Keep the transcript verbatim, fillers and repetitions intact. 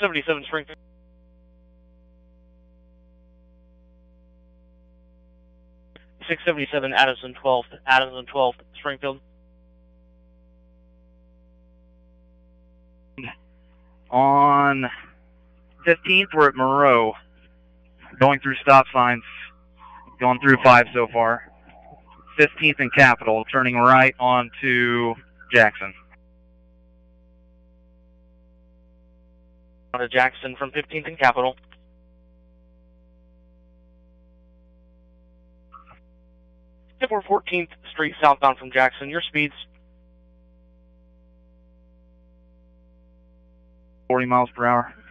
seventy-seven Springfield. six seventy-seven Addison twelfth, Addison twelfth, Springfield. On fifteenth, we're at Monroe, going through stop signs, going through five so far. fifteenth and Capitol, turning right onto Jackson. On to Jackson from fifteenth and Capitol. We're fourteenth Street southbound from Jackson. Your speeds? forty miles per hour.